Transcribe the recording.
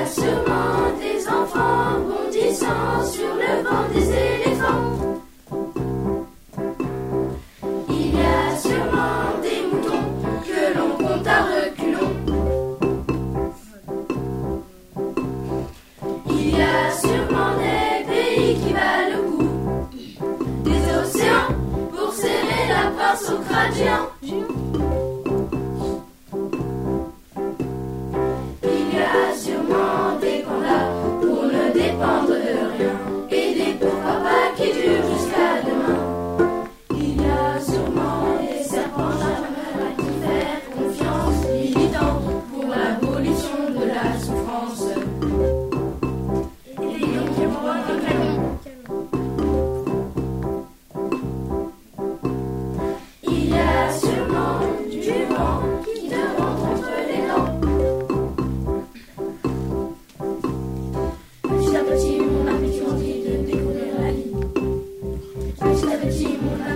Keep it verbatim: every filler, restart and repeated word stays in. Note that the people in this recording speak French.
sûrement des enfants bondissant sur le ventre des éléphants. Il y a sûrement des moutons que l'on compte à reculons. Il y a sûrement des pays qui valent le coup, des océans pour serrer la pince au crâne géant. Il y a sûrement des pandas pour ne dépendre de rien et des pauvres papas qui durent jusqu'à demain. Il y a sûrement des serpents à qui faire confiance, militant pour l'abolition de la souffrance. Et des lions qui envoient des canons. Il y a sûrement du vent qui te rentre entre les dents. Petit à petit, mon appétit envie de découvrir la vie. Petit à petit, mon appétit